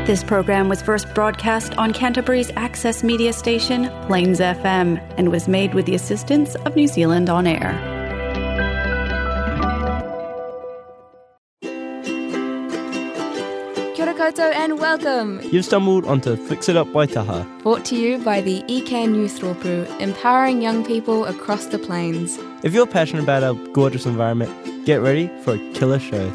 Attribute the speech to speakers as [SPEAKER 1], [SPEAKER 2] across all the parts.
[SPEAKER 1] This program was first broadcast on Canterbury's access media station, Plains FM, and was made with the assistance of New Zealand On Air.
[SPEAKER 2] Kia ora koutou and welcome!
[SPEAKER 3] You've stumbled onto Fix It Up Waitaha.
[SPEAKER 2] Brought to you by the eCan Youth Rōpū, empowering young people across the plains.
[SPEAKER 3] If you're passionate about our gorgeous environment, get ready for a killer show.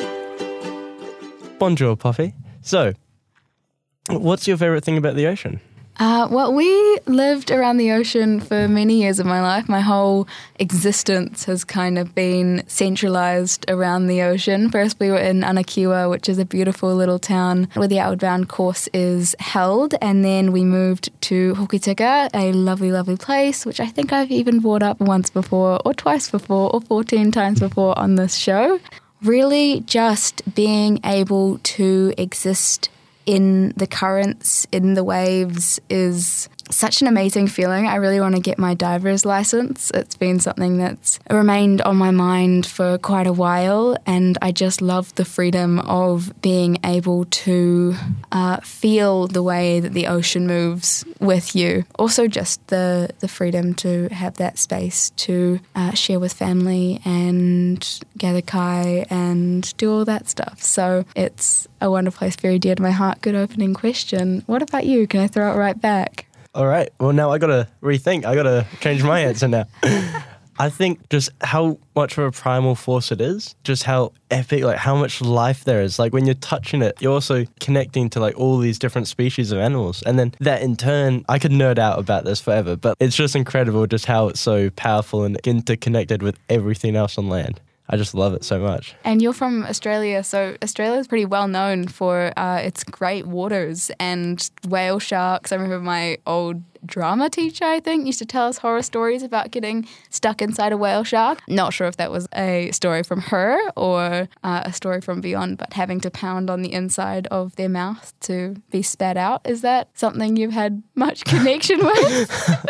[SPEAKER 3] Bonjour, Poppy. So, what's your favourite thing about the ocean?
[SPEAKER 2] Well, we lived around the ocean for many years of my life. My whole existence has kind of been centralised around the ocean. First, we were in Anakiwa, which is a beautiful little town where the Outward Bound course is held. And then we moved to Hokitika, a lovely, lovely place, which I think I've even brought up once before, or twice before, or 14 times before on this show. Really just being able to exist in the currents, in the waves, is such an amazing feeling. I really want to get my diver's license. It's been something that's remained on my mind for quite a while, and I just love the freedom of being able to feel the way that the ocean moves with you. Also just the freedom to have that space to share with family and gather kai and do all that stuff. So it's a wonderful place, very dear to my heart. Good opening question. What about you? Can I throw it right back?
[SPEAKER 3] All right. Well, now I got to rethink. I got to change my answer now. I think just how much of a primal force it is, just how epic, like how much life there is. Like when you're touching it, you're also connecting to like all these different species of animals. And then that in turn, I could nerd out about this forever, but it's just incredible just how it's so powerful and interconnected with everything else on land. I just love it so much.
[SPEAKER 2] And you're from Australia, so Australia is pretty well known for its great waters and whale sharks. I remember my old drama teacher, I think, used to tell us horror stories about getting stuck inside a whale shark. Not sure if that was a story from her or a story from beyond, but having to pound on the inside of their mouth to be spat out. Is that something you've had much connection with?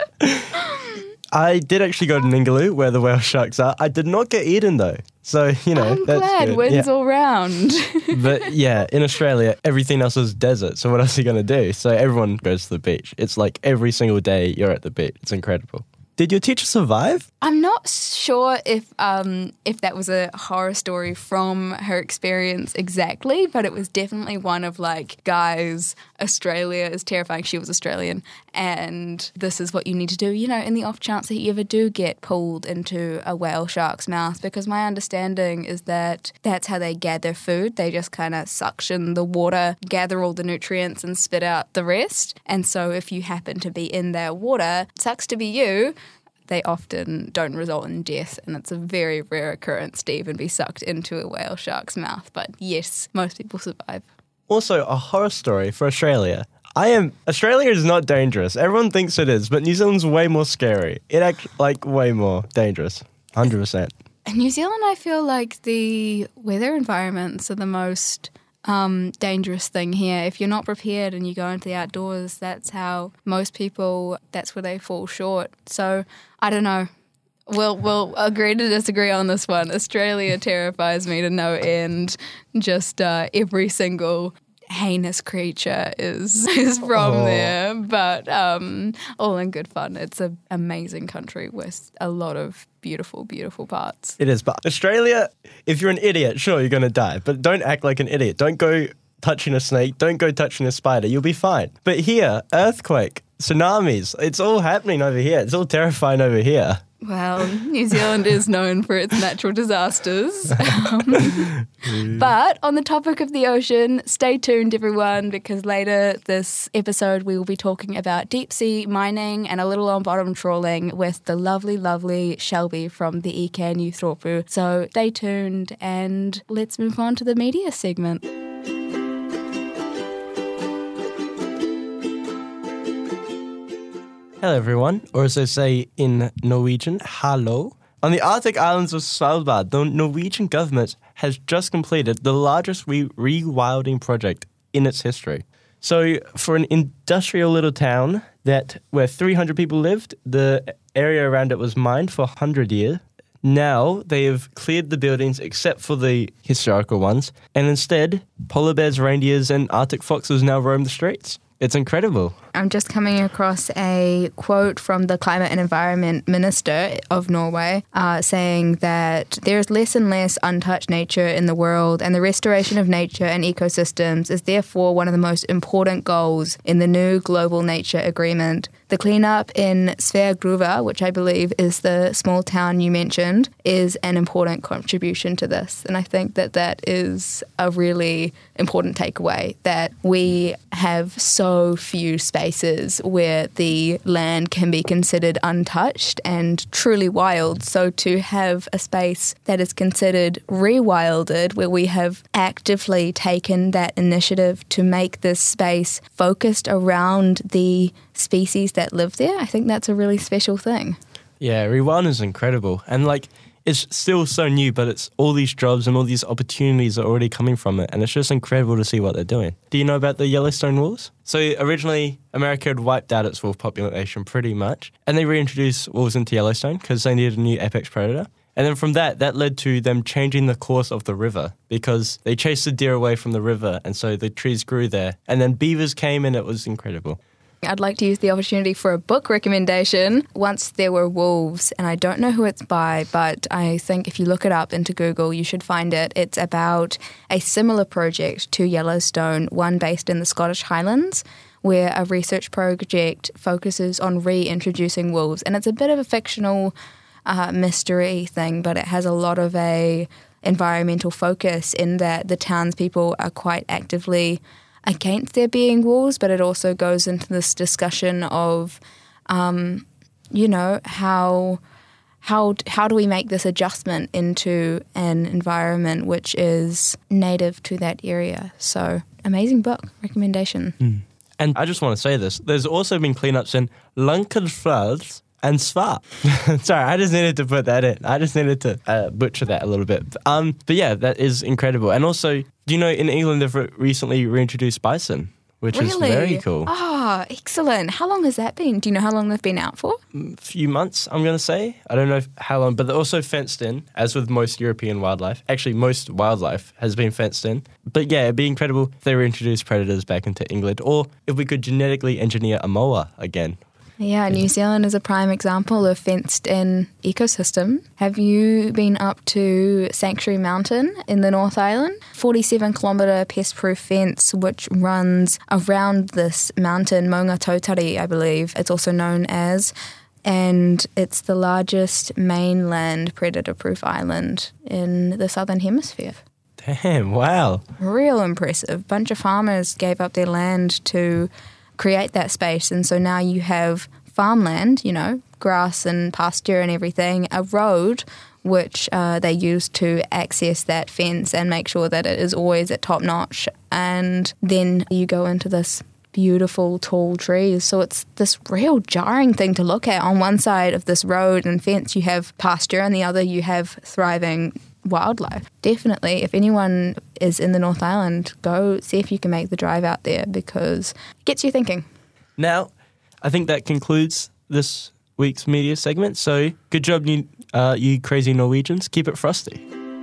[SPEAKER 3] I did actually go to Ningaloo, where the whale sharks are. I did not get eaten, though. So, you know,
[SPEAKER 2] I'm
[SPEAKER 3] that's
[SPEAKER 2] glad.
[SPEAKER 3] good.
[SPEAKER 2] Wins all round.
[SPEAKER 3] But, yeah, in Australia, everything else is desert. So what else are you going to do? So everyone goes to the beach. It's like every single day you're at the beach. It's incredible. Did your teacher survive?
[SPEAKER 2] I'm not sure if that was a horror story from her experience exactly, but it was definitely one of like, guys, Australia is terrifying. She was Australian, and this is what you need to do, you know, in the off chance that you ever do get pulled into a whale shark's mouth, because my understanding is that that's how they gather food. They just kind of suction the water, gather all the nutrients and spit out the rest. And so if you happen to be in their water, sucks to be you, they often don't result in death, and it's a very rare occurrence to even be sucked into a whale shark's mouth. But yes, most people survive.
[SPEAKER 3] Also, a horror story for Australia. Australia is not dangerous. Everyone thinks it is, but New Zealand's way more scary. It actually, like, way more dangerous. 100%.
[SPEAKER 2] In New Zealand, I feel like the weather environments are the most dangerous thing here. If you're not prepared and you go into the outdoors, that's how most people, that's where they fall short. So, I don't know. We'll agree to disagree on this one. Australia terrifies me to no end. Just every single heinous creature is from there. But all in good fun. It's an amazing country with a lot of beautiful, beautiful parts.
[SPEAKER 3] It is. But Australia, if you're an idiot, sure, you're going to die. But don't act like an idiot. Don't go touching a snake. Don't go touching a spider. You'll be fine. But here, earthquake, tsunamis, it's all happening over here. It's all terrifying over here.
[SPEAKER 2] Well, New Zealand is known for its natural disasters. But on the topic of the ocean, stay tuned, everyone, because later this episode we will be talking about deep sea mining and a little on bottom trawling with the lovely, lovely Shelby from the eCan Youth Rōpū. So stay tuned and let's move on to the media segment.
[SPEAKER 3] Hello, everyone, or as they say in Norwegian, hallo. On the Arctic islands of Svalbard, the Norwegian government has just completed the largest rewilding project in its history. So for an industrial little town where 300 people lived, the area around it was mined for 100 years. Now they have cleared the buildings except for the historical ones, and instead, polar bears, reindeers, and Arctic foxes now roam the streets. It's incredible.
[SPEAKER 2] I'm just coming across a quote from the Climate and Environment Minister of Norway saying that there's less and less untouched nature in the world, and the restoration of nature and ecosystems is therefore one of the most important goals in the new global nature agreement. The cleanup in Sverdruva, which I believe is the small town you mentioned, is an important contribution to this. And I think that that is a really important takeaway, that we have so few spaces where the land can be considered untouched and truly wild. So to have a space that is considered rewilded, where we have actively taken that initiative to make this space focused around the species that live there, I think that's a really special thing.
[SPEAKER 3] Yeah, Rewilding is incredible. And it's still so new, but it's all these jobs and all these opportunities are already coming from it. And it's just incredible to see what they're doing. Do you know about the Yellowstone wolves? So originally, America had wiped out its wolf population pretty much. And they reintroduced wolves into Yellowstone because they needed a new apex predator. And then from that led to them changing the course of the river because they chased the deer away from the river. And so the trees grew there. And then beavers came and it was incredible.
[SPEAKER 2] I'd like to use the opportunity for a book recommendation. Once There Were Wolves, and I don't know who it's by, but I think if you look it up into Google, you should find it. It's about a similar project to Yellowstone, one based in the Scottish Highlands, where a research project focuses on reintroducing wolves. And it's a bit of a fictional mystery thing, but it has a lot of a environmental focus in that the townspeople are quite actively against there being wolves, but it also goes into this discussion of, how do we make this adjustment into an environment which is native to that area? So, amazing book, recommendation.
[SPEAKER 3] Mm. And I just want to say this, there's also been cleanups in Lankenfeld and Sva. Sorry, I just needed to put that in. I just needed to butcher that a little bit. But yeah, that is incredible. And also, do you know in England they've recently reintroduced bison, which is very cool.
[SPEAKER 2] Oh, excellent. How long has that been? Do you know how long they've been out for?
[SPEAKER 3] A few months, I'm going to say. I don't know how long, but they're also fenced in, as with most European wildlife. Actually, most wildlife has been fenced in. But yeah, it'd be incredible if they reintroduced predators back into England, or if we could genetically engineer a moa again.
[SPEAKER 2] Yeah, New Zealand is a prime example of fenced-in ecosystem. Have you been up to Sanctuary Mountain in the North Island? 47-kilometre pest-proof fence which runs around this mountain, Maunga Tautari, I believe it's also known as, and it's the largest mainland predator-proof island in the Southern Hemisphere.
[SPEAKER 3] Damn, wow.
[SPEAKER 2] Real impressive. Bunch of farmers gave up their land to create that space, and so now you have farmland, grass and pasture and everything, a road which they use to access that fence and make sure that it is always at top notch, and then you go into this beautiful tall trees. So it's this real jarring thing to look at. On one side of this road and fence you have pasture, and the other you have thriving wildlife. Definitely, if anyone is in the North Island, go see if you can make the drive out there because it gets you thinking.
[SPEAKER 3] Now, I think that concludes this week's media segment. So good job, you crazy Norwegians. Keep it frosty.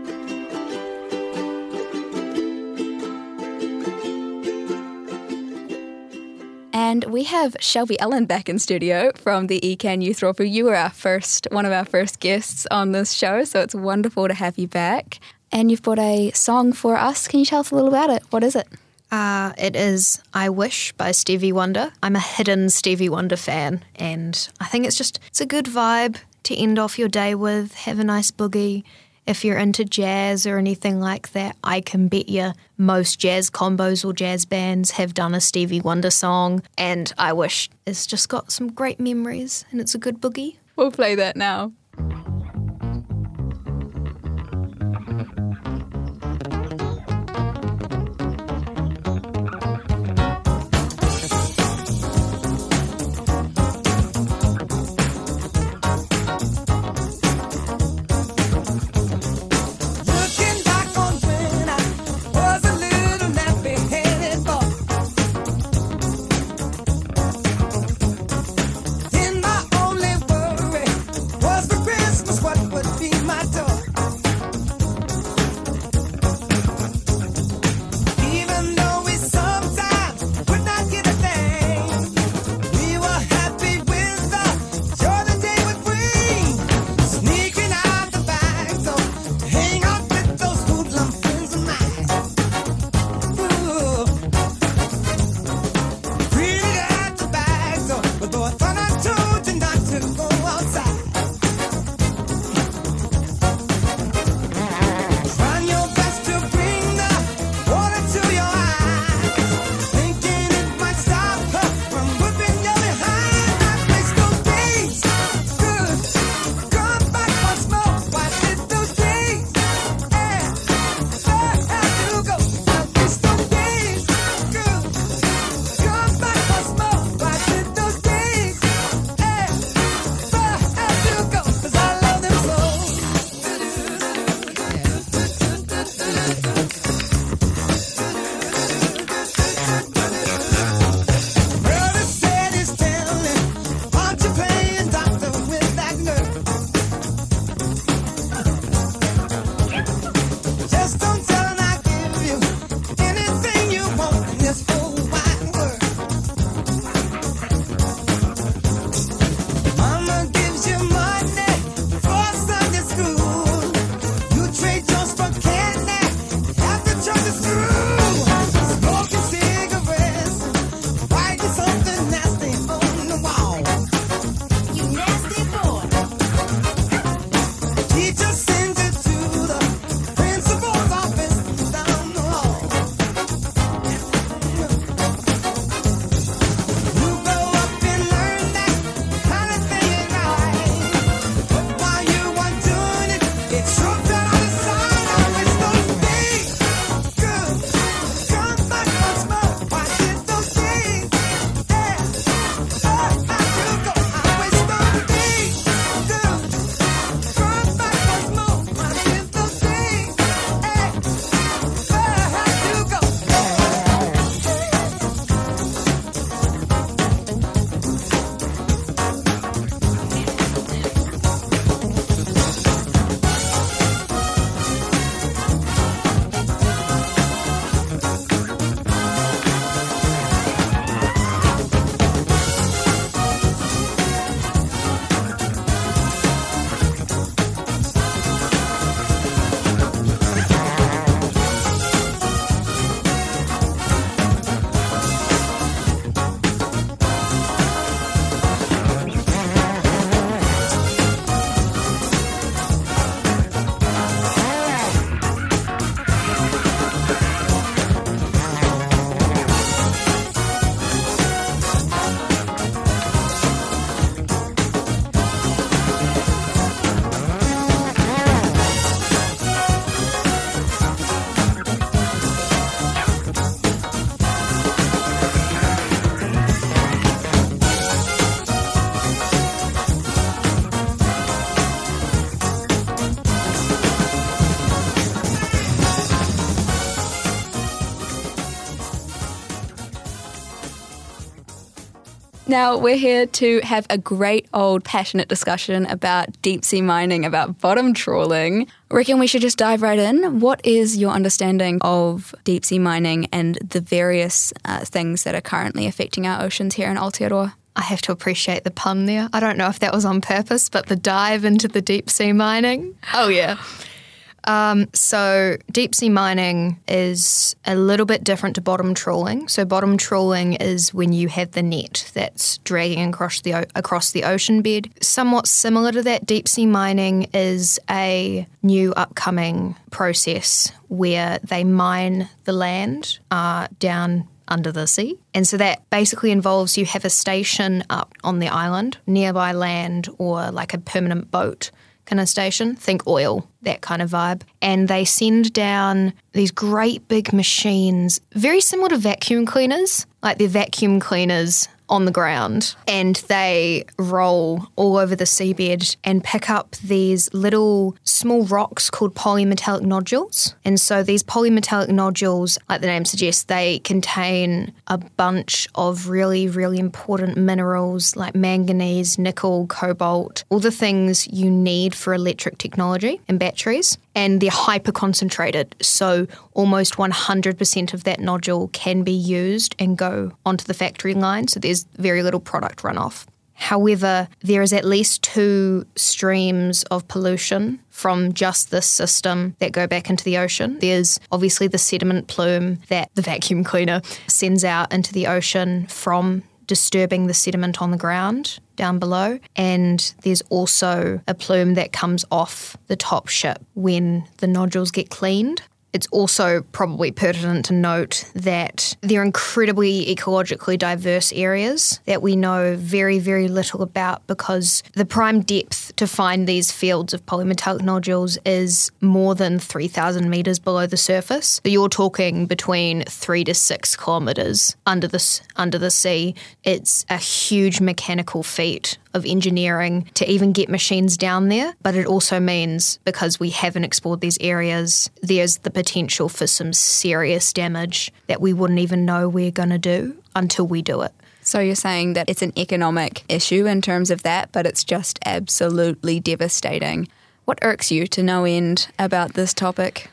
[SPEAKER 2] And we have Shelby Ellen back in studio from the ECAN Youth Review. You were one of our first guests on this show, so it's wonderful to have you back. And you've brought a song for us. Can you tell us a little about it? What is it?
[SPEAKER 4] It is I Wish by Stevie Wonder. I'm a hidden Stevie Wonder fan, and I think it's a good vibe to end off your day with. Have a nice boogie. If you're into jazz or anything like that, I can bet you most jazz combos or jazz bands have done a Stevie Wonder song, and I Wish it's just got some great memories, and it's a good boogie.
[SPEAKER 2] We'll play that now.
[SPEAKER 5] Christmas
[SPEAKER 2] Now, we're here to have a great old passionate discussion about deep sea mining, about bottom trawling. I reckon we should just dive right in. What is your understanding of deep sea mining and the various things that are currently affecting our oceans here in Aotearoa?
[SPEAKER 4] I have to appreciate the pun there. I don't know if that was on purpose, but the dive into the deep sea mining. Oh, yeah. So deep sea mining is a little bit different to bottom trawling. So bottom trawling is when you have the net that's dragging across the ocean bed. Somewhat similar to that, deep sea mining is a new upcoming process where they mine the land down under the sea. And so that basically involves you have a station up on the island, nearby land, or like a permanent boat kind of station. Think oil, that kind of vibe. And they send down these great big machines, very similar to vacuum cleaners, like they're vacuum cleaners on the ground, and they roll all over the seabed and pick up these little small rocks called polymetallic nodules. And so these polymetallic nodules, like the name suggests, they contain a bunch of really, really important minerals like manganese, nickel, cobalt, all the things you need for electric technology and batteries. And they're hyper concentrated, so almost 100% of that nodule can be used and go onto the factory line, so there's very little product runoff. However, there is at least 2 streams of pollution from just this system that go back into the ocean. There's obviously the sediment plume that the vacuum cleaner sends out into the ocean from disturbing the sediment on the ground down below, and there's also a plume that comes off the top ship when the nodules get cleaned. It's also probably pertinent to note that they're incredibly ecologically diverse areas that we know very, very little about, because the prime depth to find these fields of polymetallic nodules is more than 3,000 metres below the surface. So you're talking between 3 to 6 kilometres under the sea. It's a huge mechanical feat of engineering to even get machines down there, but it also means, because we haven't explored these areas, there's the potential for some serious damage that we wouldn't even know we're going to do until we do it.
[SPEAKER 2] So you're saying that it's an economic issue in terms of that, but it's just absolutely devastating. What irks you to no end about this topic?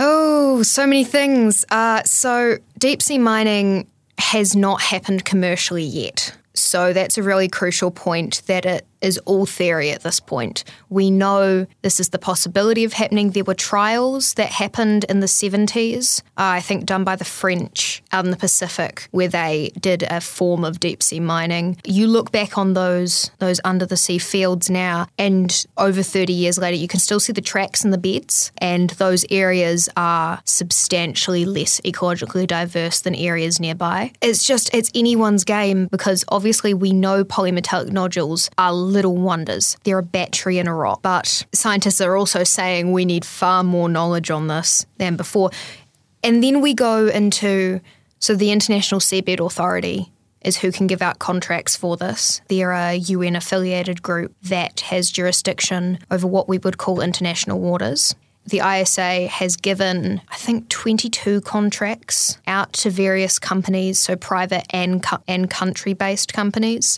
[SPEAKER 4] Oh, so many things. So deep sea mining has not happened commercially yet. So that's a really crucial point, that it is all theory at this point. We know this is the possibility of happening. There were trials that happened in the 70s, I think done by the French out in the Pacific, where they did a form of deep sea mining. You look back on those under the sea fields now, and over 30 years later, you can still see the tracks in the beds, and those areas are substantially less ecologically diverse than areas nearby. It's anyone's game, because obviously we know polymetallic nodules are little wonders. They're a battery in a rock. But scientists are also saying we need far more knowledge on this than before. And then we go into, so the International Seabed Authority is who can give out contracts for this. They're a UN-affiliated group that has jurisdiction over what we would call international waters. The ISA has given, I think, 22 contracts out to various companies, so private and country-based companies.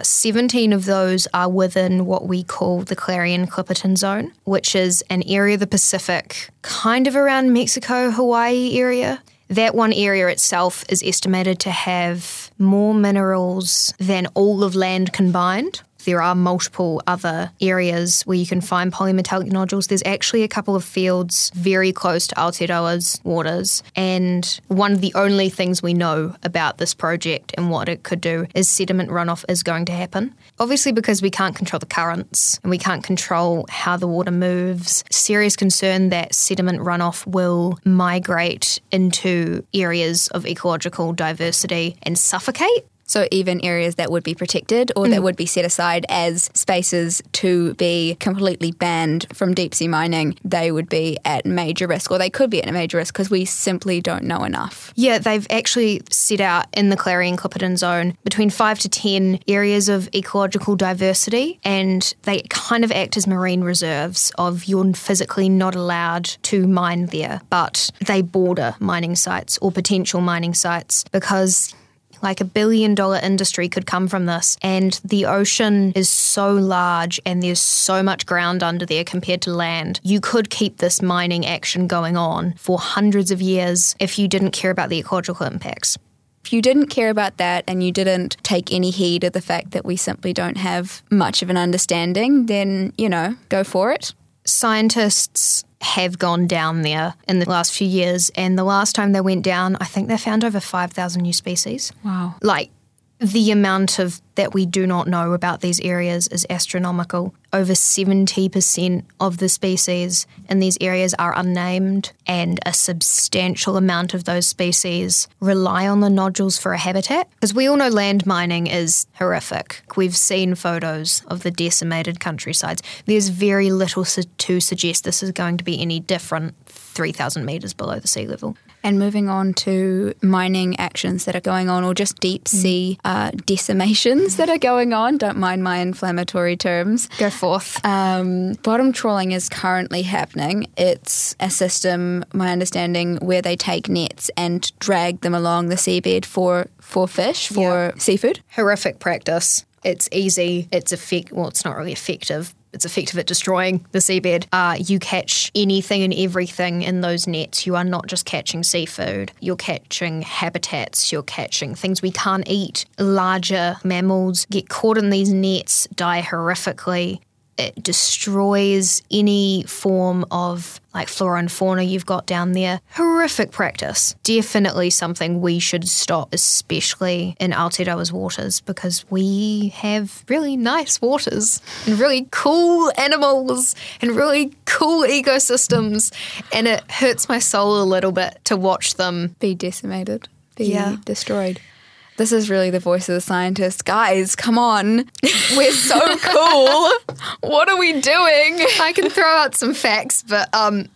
[SPEAKER 4] 17 of those are within what we call the Clarion-Clipperton Zone, which is an area of the Pacific kind of around Mexico, Hawaii area. That one area itself is estimated to have more minerals than all of land combined. There are multiple other areas where you can find polymetallic nodules. There's actually a couple of fields very close to Aotearoa's waters, and one of the only things we know about this project and what it could do is sediment runoff is going to happen. Obviously, because we can't control the currents and we can't control how the water moves, serious concern that sediment runoff will migrate into areas of ecological diversity and suffocate.
[SPEAKER 2] So even areas that would be protected or that would be set aside as spaces to be completely banned from deep sea mining, they would be at major risk, or they could be at a major risk, because we simply don't know enough.
[SPEAKER 4] Yeah, they've actually set out in the Clarion-Clipperton Zone between 5 to 10 areas of ecological diversity, and they kind of act as marine reserves of you're physically not allowed to mine there, but they border mining sites or potential mining sites, because Like $1 billion industry could come from this. And the ocean is so large and there's so much ground under there compared to land. You could keep this mining action going on for hundreds of years if you didn't care about the ecological impacts.
[SPEAKER 2] If you didn't care about that and you didn't take any heed of the fact that we simply don't have much of an understanding, then, go for it.
[SPEAKER 4] Scientists have gone down there in the last few years, and the last time they went down, I think they found over 5,000 new species.
[SPEAKER 2] Wow.
[SPEAKER 4] Like, the amount of that we do not know about these areas is astronomical. Over 70% of the species in these areas are unnamed, and a substantial amount of those species rely on the nodules for a habitat. Because we all know land mining is horrific. We've seen photos of the decimated countrysides. There's very little to suggest this is going to be any different 3,000 metres below the sea level.
[SPEAKER 2] And moving on to mining actions that are going on, or just deep sea decimations that are going on. Don't mind my inflammatory terms.
[SPEAKER 4] Go forth.
[SPEAKER 2] Bottom trawling is currently happening. It's a system, my understanding, where they take nets and drag them along the seabed for fish, for seafood.
[SPEAKER 4] Horrific practice. It's easy. It's it's not really effective. It's effective at destroying the seabed. You catch anything and everything in those nets. You are not just catching seafood. You're catching habitats. You're catching things we can't eat. Larger mammals get caught in these nets, die horrifically. It destroys any form of flora and fauna you've got down there. Horrific practice. Definitely something we should stop, especially in Aotearoa's waters, because we have really nice waters and really cool animals and really cool ecosystems, and it hurts my soul a little bit to watch them
[SPEAKER 2] be decimated, be destroyed. This is really the voice of the scientist. Guys, come on. We're so cool. What are we doing?
[SPEAKER 4] I can throw out some facts, but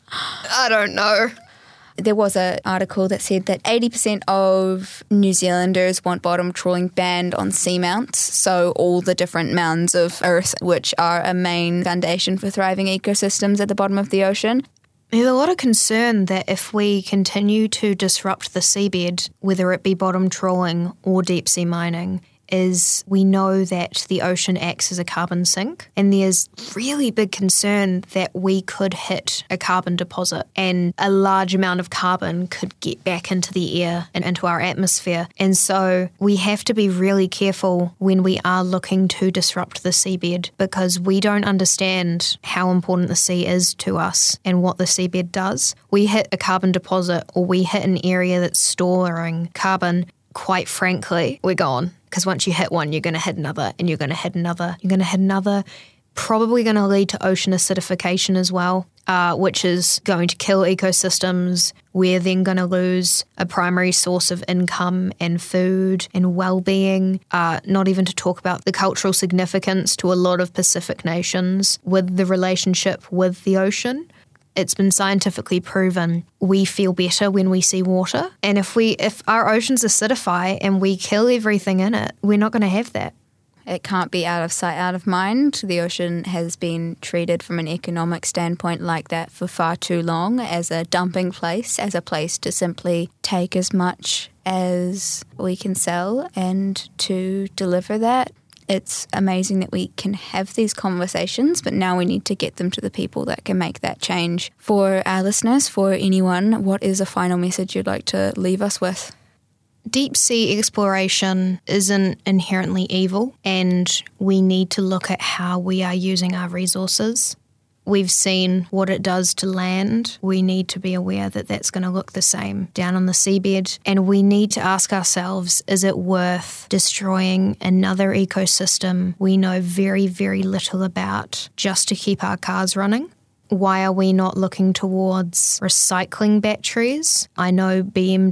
[SPEAKER 4] I don't know.
[SPEAKER 2] There was an article that said that 80% of New Zealanders want bottom trawling banned on seamounts, so all the different mounds of Earth, which are a main foundation for thriving ecosystems at the bottom of the ocean.
[SPEAKER 4] There's a lot of concern that if we continue to disrupt the seabed, whether it be bottom trawling or deep sea mining, is we know that the ocean acts as a carbon sink, and there's really big concern that we could hit a carbon deposit and a large amount of carbon could get back into the air and into our atmosphere. And so we have to be really careful when we are looking to disrupt the seabed, because we don't understand how important the sea is to us and what the seabed does. We hit a carbon deposit, or we hit an area that's storing carbon, quite frankly, we're gone. Because once you hit one, you're going to hit another, and you're going to hit another, you're going to hit another. Probably going to lead to ocean acidification as well, which is going to kill ecosystems. We're then going to lose a primary source of income and food and well-being, not even to talk about the cultural significance to a lot of Pacific nations with the relationship with the ocean. It's been scientifically proven we feel better when we see water. And if our oceans acidify and we kill everything in it, we're not going to have that.
[SPEAKER 2] It can't be out of sight, out of mind. The ocean has been treated from an economic standpoint like that for far too long, as a dumping place, as a place to simply take as much as we can sell and to deliver that. It's amazing that we can have these conversations, but now we need to get them to the people that can make that change. For our listeners, for anyone, what is a final message you'd like to leave us with?
[SPEAKER 4] Deep sea exploration isn't inherently evil, and we need to look at how we are using our resources. We've seen what it does to land. We need to be aware that that's going to look the same down on the seabed. And we need to ask ourselves, is it worth destroying another ecosystem we know very, very little about just to keep our cars running? Why are we not looking towards recycling batteries? I know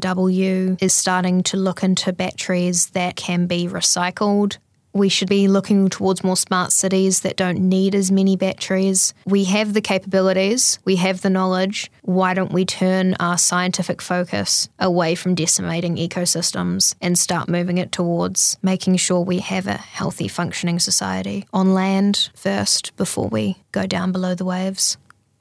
[SPEAKER 4] BMW is starting to look into batteries that can be recycled. We should be looking towards more smart cities that don't need as many batteries. We have the capabilities, we have the knowledge. Why don't we turn our scientific focus away from decimating ecosystems and start moving it towards making sure we have a healthy, functioning society on land first before we go down below the waves?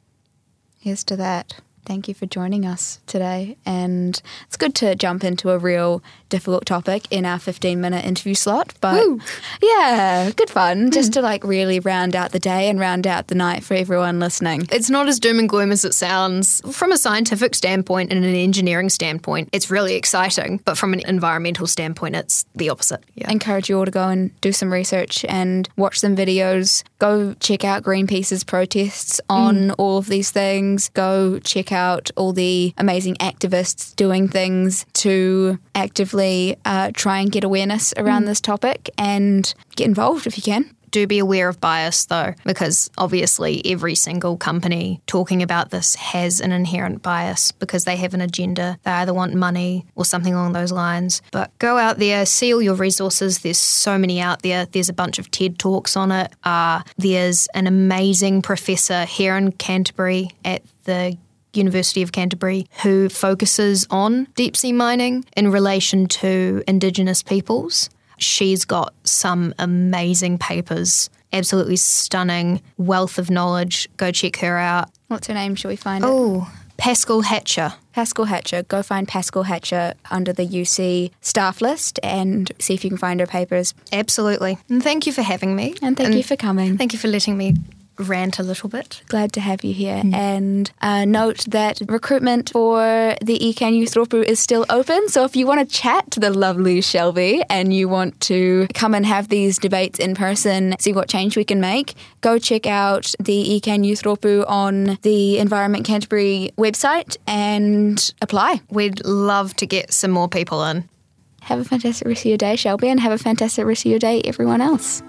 [SPEAKER 2] Here's to that. Thank you for joining us today. And it's good to jump into a real difficult topic in our 15-minute interview slot. But
[SPEAKER 4] Woo.
[SPEAKER 2] yeah, good fun just to like really round out the day and round out the night for everyone listening.
[SPEAKER 4] It's not as doom and gloom as it sounds. From a scientific standpoint and an engineering standpoint, it's really exciting. But from an environmental standpoint, it's the opposite. Yeah.
[SPEAKER 2] I encourage you all to go and do some research and watch some videos. Go check out Greenpeace's protests on all of these things. Go check out all the amazing activists doing things to actively try and get awareness around this topic, and get involved if you can.
[SPEAKER 4] Do be aware of bias, though, because obviously every single company talking about this has an inherent bias because they have an agenda. They either want money or something along those lines. But go out there, see all your resources. There's so many out there. There's a bunch of TED Talks on it. There's an amazing professor here in Canterbury at the University of Canterbury who focuses on deep sea mining in relation to Indigenous peoples. She's got some amazing papers, absolutely stunning wealth of knowledge. Go check her out.
[SPEAKER 2] What's her name? Shall we find it?
[SPEAKER 4] Oh, Pascal Hatcher.
[SPEAKER 2] Pascal Hatcher. Go find Pascal Hatcher under the UC staff list and see if you can find her papers.
[SPEAKER 4] Absolutely. And thank you for having me.
[SPEAKER 2] And thank you for coming.
[SPEAKER 4] Thank you for letting me rant a little bit.
[SPEAKER 2] Glad to have you here. And note that recruitment for the Ikan Youth Ropu is still open. So if you want to chat to the lovely Shelby and you want to come and have these debates in person, see what change we can make, go check out the Ikan Youth Ropu on the Environment Canterbury website and apply.
[SPEAKER 4] We'd love to get some more people in.
[SPEAKER 2] Have a fantastic rest of your day, Shelby, and have a fantastic rest of your day, everyone else.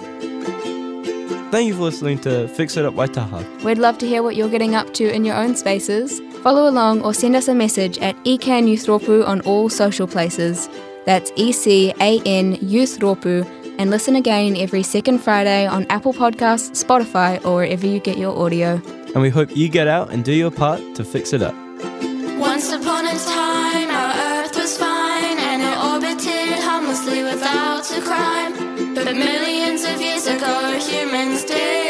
[SPEAKER 3] Thank you for listening to Fix It Up Waitaha.
[SPEAKER 2] We'd love to hear what you're getting up to in your own spaces. Follow along or send us a message at Ikan Youth Ropu on all social places. That's ECAN Youth Ropu, and listen again every second Friday on Apple Podcasts, Spotify, or wherever you get your audio.
[SPEAKER 3] And we hope you get out and do your part to fix it up.
[SPEAKER 5] Once upon a time, our earth was fine, and it orbited harmlessly without a crime. But millions of years ago, humans did.